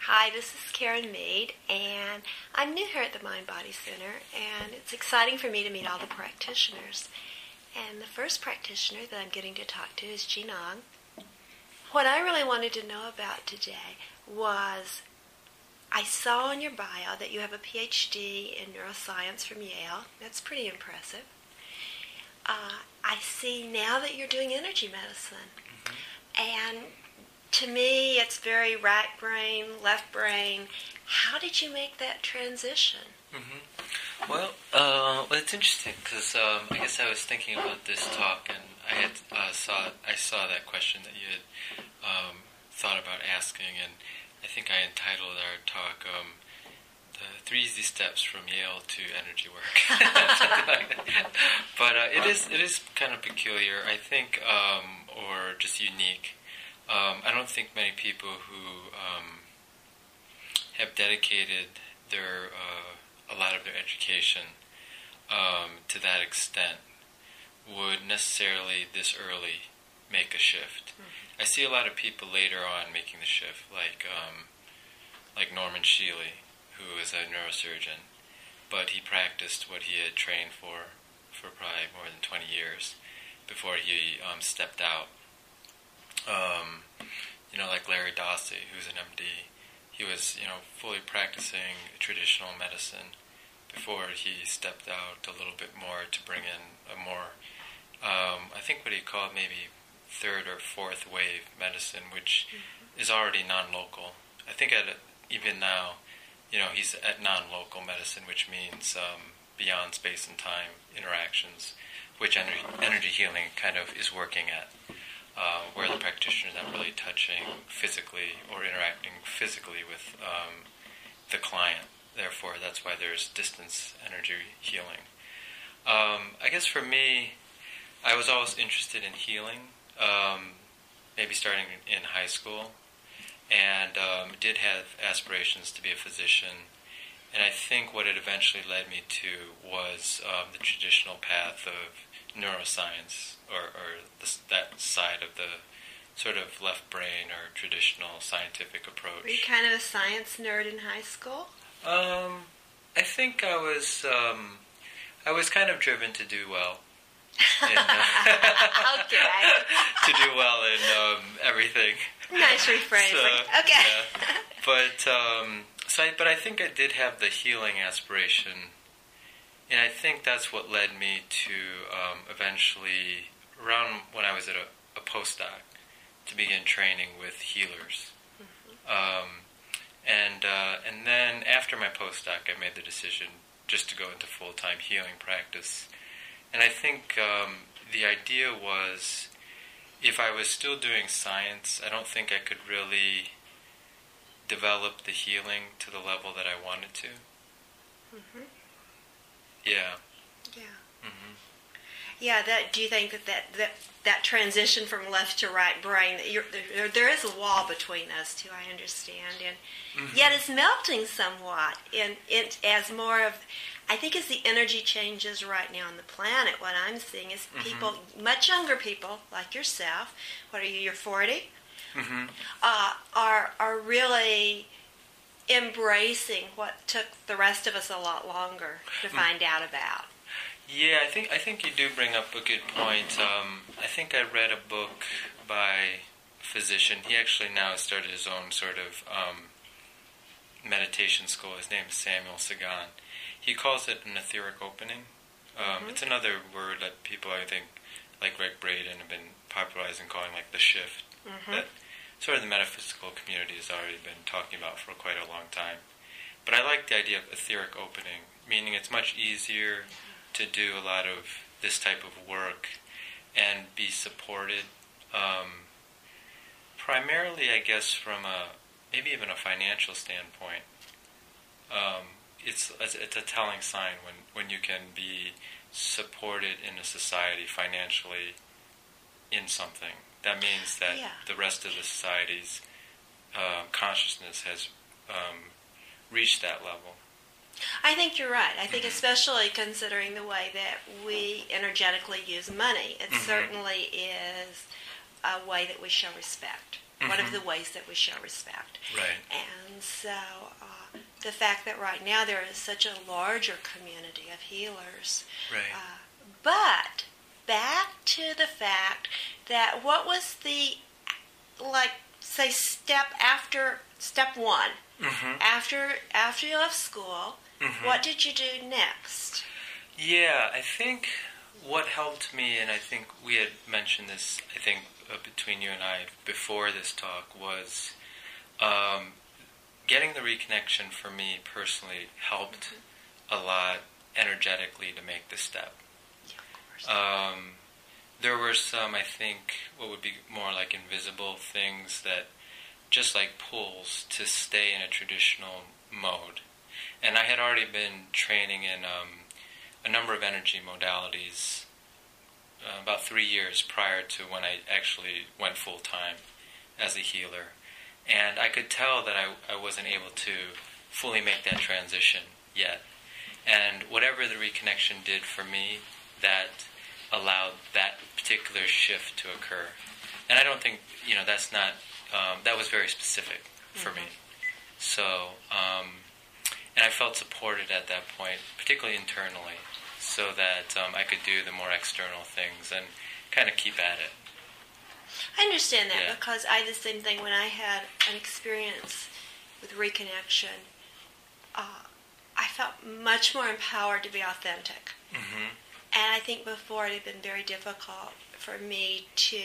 Hi, this is Karen Mead, and I'm new here at the Mind Body Center, and it's exciting for me to meet all the practitioners. And the first practitioner that I'm getting to talk to is Jean Ong. What I really wanted to know about today was, I saw on your bio that you have a PhD in neuroscience from Yale. That's pretty impressive. I see now that you're doing energy medicine. And to me, it's very right brain, left brain. How did you make that transition? Well, it's interesting because I guess I was thinking about this talk, and I saw that question that you had thought about asking, and I think I entitled our talk "The 3 Easy Steps from Yale to Energy Work," something like that. But it is kind of peculiar, I think, or just unique. I don't think many people who have dedicated a lot of their education to that extent would necessarily this early make a shift. I see a lot of people later on making the shift, like Norman Shealy, who is a neurosurgeon, but he practiced what he had trained for probably more than 20 years before he stepped out. Like Larry Dossey, who's an MD, he was, fully practicing traditional medicine before he stepped out a little bit more to bring in a more, I think what he called maybe 3rd or 4th wave medicine, which is already non-local. I think even now, he's at non-local medicine, which means beyond space and time interactions, which energy healing kind of is working at. Where the practitioner is not really touching physically or interacting physically with the client. Therefore, that's why there's distance energy healing. I guess for me, I was always interested in healing, maybe starting in high school, and did have aspirations to be a physician. And I think what it eventually led me to was the traditional path of neuroscience, or that side of the sort of left brain or traditional scientific approach. Were you kind of a science nerd in high school? I think I was kind of driven to do well. Okay. To do well in everything. Nice rephrasing. Okay. Yeah. But I think I did have the healing aspiration, and I think that's what led me to eventually, around when I was at a postdoc, to begin training with healers. And then after my postdoc, I made the decision just to go into full-time healing practice. And I think the idea was, if I was still doing science, I don't think I could really develop the healing to the level that I wanted to. Yeah. Yeah. Do you think that transition from left to right brain, there is a wall between us two, I understand, and yet it's melting somewhat, and it as more of, I think as the energy changes right now on the planet, what I'm seeing is people, much younger people like yourself, what are you, you're 40? Are really embracing what took the rest of us a lot longer to find out about. Yeah, I think you do bring up a good point. I think I read a book by a physician. He actually now has started his own sort of meditation school. His name is Samuel Sagan. He calls it an etheric opening. It's another word that people, I think, like Greg Braden, have been popularizing, calling like the shift. That sort of the metaphysical community has already been talking about for quite a long time. But I like the idea of etheric opening, meaning it's much easier to do a lot of this type of work and be supported, primarily, I guess, from maybe even a financial standpoint. It's a telling sign when you can be supported in a society financially in something. That means that the rest of the society's consciousness has reached that level. I think you're right. I think especially considering the way that we energetically use money, it certainly is a way that we show respect. One of the ways that we show respect. Right. And And so the fact that right now there is such a larger community of healers. Right. But back to the fact that what was the, like, say, step one? Mm-hmm. After you left school, Mm-hmm. what did you do next? Yeah, I think what helped me, and I think we had mentioned this, I think, between you and I before this talk, was getting the reconnection for me personally helped a lot energetically to make the step. Yeah, of course. There were some, I think, what would be more like invisible things that just like pulls to stay in a traditional mode. And I had already been training in a number of energy modalities about 3 years prior to when I actually went full-time as a healer. And I could tell that I wasn't able to fully make that transition yet. And whatever the reconnection did for me, that allowed that particular shift to occur. And I don't think, that's not, that was very specific for me. So, and I felt supported at that point, particularly internally, so that I could do the more external things and kind of keep at it. I understand that Yeah. because I did the same thing when I had an experience with reconnection. I felt much more empowered to be authentic. Mm-hmm. And I think before it had been very difficult for me to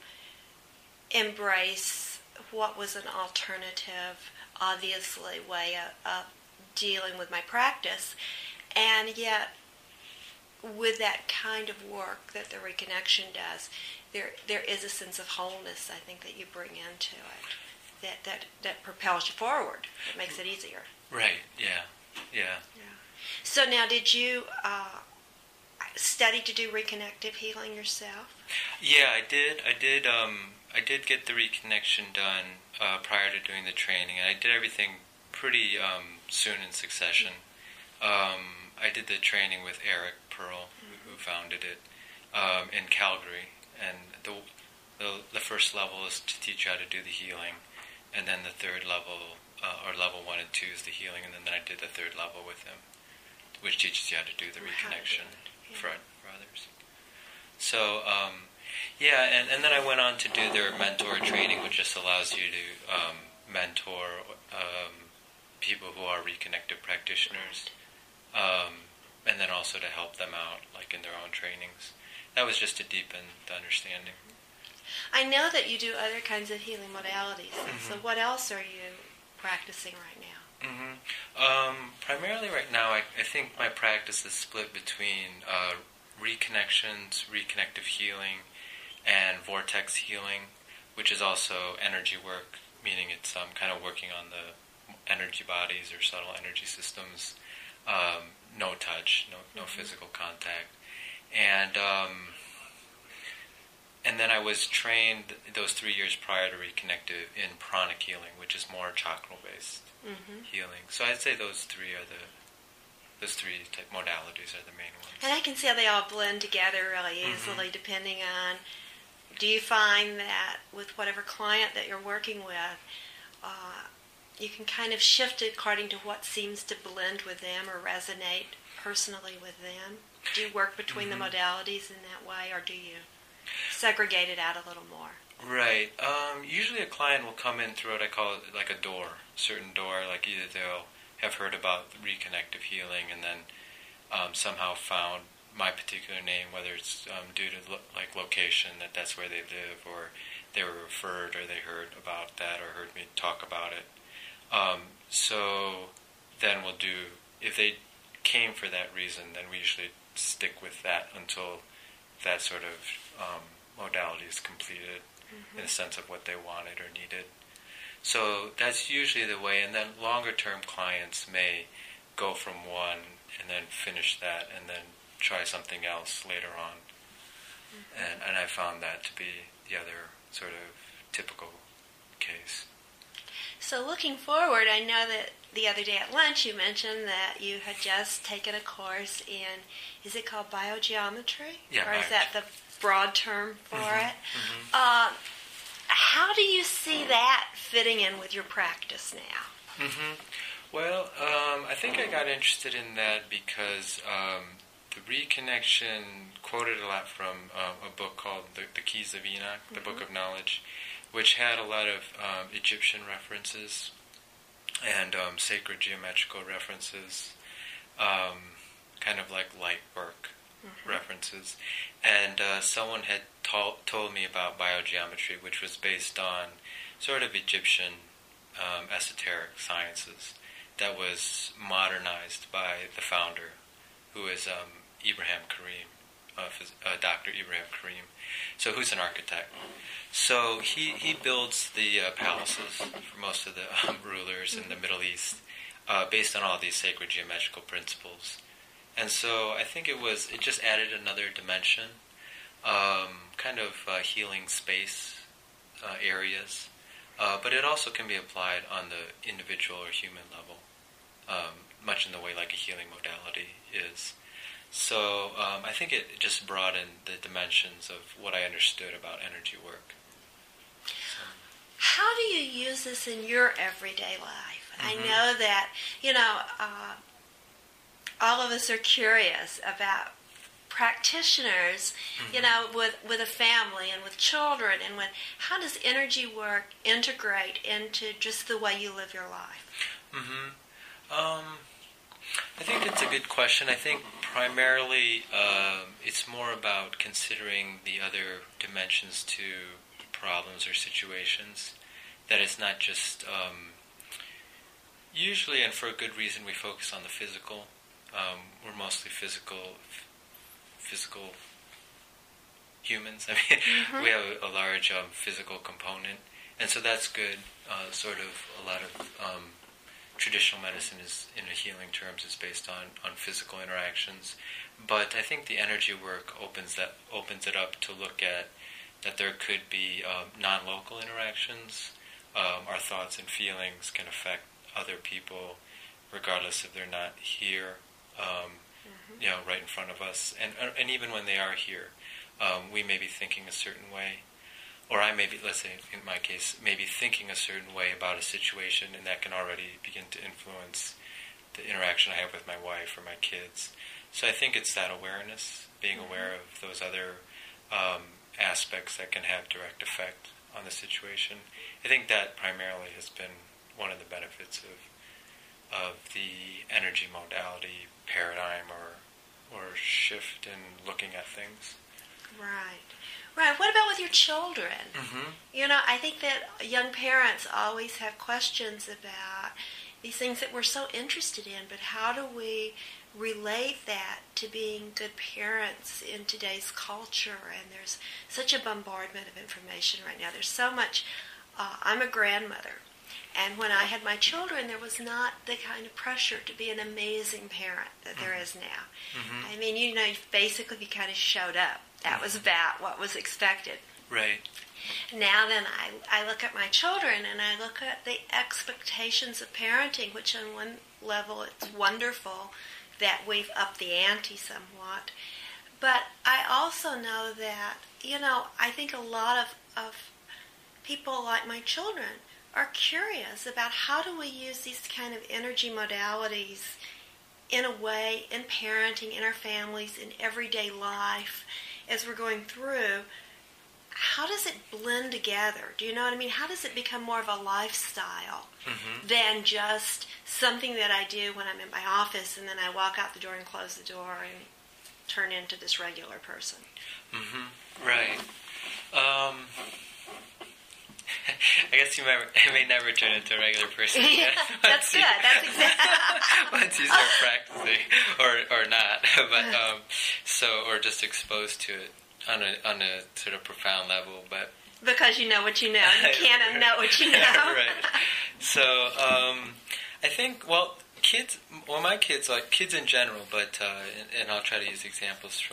embrace what was an alternative, obviously, way of dealing with my practice. And yet, with that kind of work that the reconnection does, there is a sense of wholeness, I think, that you bring into it that propels you forward. It makes it easier. Right, yeah. So now, did you study to do reconnective healing yourself? Yeah, I did. I did get the reconnection done prior to doing the training, and I did everything pretty soon in succession. I did the training with Eric Pearl, who founded it, in Calgary, and the first level is to teach you how to do the healing, and then the third level, or level 1 and 2, is the healing, and then I did the third level with him, which teaches you how to do the reconnection for others. So, and then I went on to do their mentor training, which just allows you to mentor people who are reconnective practitioners, and then also to help them out, like in their own trainings. That was just to deepen the understanding. I know that you do other kinds of healing modalities. Mm-hmm. So what else are you practicing right now? Mm-hmm. Primarily right now, I think my practice is split between reconnections, reconnective healing, and vortex healing, which is also energy work, meaning it's kind of working on the energy bodies or subtle energy systems, no touch, no physical contact. And then I was trained those 3 years prior to reconnective in pranic healing, which is more chakra-based healing. So I'd say those three type modalities are the main ones. And I can see how they all blend together really easily, depending on, do you find that with whatever client that you're working with, you can kind of shift it according to what seems to blend with them or resonate personally with them? Do you work between the modalities in that way, or do you segregate it out a little more? Right. Usually a client will come in through what I call it like a door, certain door, like either they'll have heard about reconnective healing and then somehow found my particular name, whether it's due to like location, that's where they live, or they were referred, or they heard about that, or heard me talk about it. So then we'll do, if they came for that reason, then we usually stick with that until that sort of modality is completed in the sense of what they wanted or needed. So that's usually the way, and then longer-term clients may go from one and then finish that and then try something else later on. And I found that to be the other sort of typical case. So looking forward, I know that the other day at lunch you mentioned that you had just taken a course in, is it called biogeometry? Yeah. Or is that the broad term for it? Mm-hmm. How do you see that fitting in with your practice now? Well, I think I got interested in that because the reconnection quoted a lot from a book called The Keys of Enoch, the Book of Knowledge, which had a lot of Egyptian references and sacred geometrical references, kind of like light work references. And someone had told me about biogeometry, which was based on sort of Egyptian esoteric sciences that was modernized by the founder, who is Ibrahim Karim, Dr. Ibrahim Karim, so who's an architect. So he builds the palaces for most of the rulers in the Middle East based on all these sacred geometrical principles. And so I think it just added another dimension, kind of healing space areas, but it also can be applied on the individual or human level, much in the way like a healing modality is. So I think it just broadened the dimensions of what I understood about energy work. How do you use this in your everyday life? I know that, all of us are curious about practitioners, with a family and with children, and how does energy work integrate into just the way you live your life? I think it's a good question. I think primarily it's more about considering the other dimensions to problems or situations. That it's not just usually, and for a good reason, we focus on the physical. We're mostly physical humans. I mean, we have a large physical component, and so that's good. Sort of a lot of traditional medicine is, in a healing terms, is based on physical interactions. But I think the energy work opens it up to look at that there could be non-local interactions. Our thoughts and feelings can affect other people, regardless if they're not here, right in front of us, and even when they are here, we may be thinking a certain way, or I may be, let's say in my case, maybe thinking a certain way about a situation, and that can already begin to influence the interaction I have with my wife or my kids. So I think it's that awareness, being aware of those other aspects that can have direct effect on the situation. I think that primarily has been one of the benefits of the energy modality paradigm or shift in looking at things. Right. What about with your children? I think that young parents always have questions about these things that we're so interested in, but how do we relate that to being good parents in today's culture? And there's such a bombardment of information right now. There's so much. I'm a grandmother, and when I had my children, there was not the kind of pressure to be an amazing parent that there is now. I mean, you kind of showed up. That was about what was expected. Right. Now then, I look at my children, and I look at the expectations of parenting, which on one level it's wonderful that we've upped the ante somewhat. But I also know that, I think a lot of people like my children are curious about how do we use these kind of energy modalities in a way, in parenting, in our families, in everyday life, as we're going through. How does it blend together? Do you know what I mean? How does it become more of a lifestyle than just something that I do when I'm in my office and then I walk out the door and close the door and turn into this regular person? Right. I guess I may never turn into a regular person again. That's good. That's exactly. Once you start practicing, or not, but or just exposed to it on a sort of profound level, but because you know what you know, you can't unknow what you know. Right. So I think my kids, like kids in general, but and I'll try to use examples from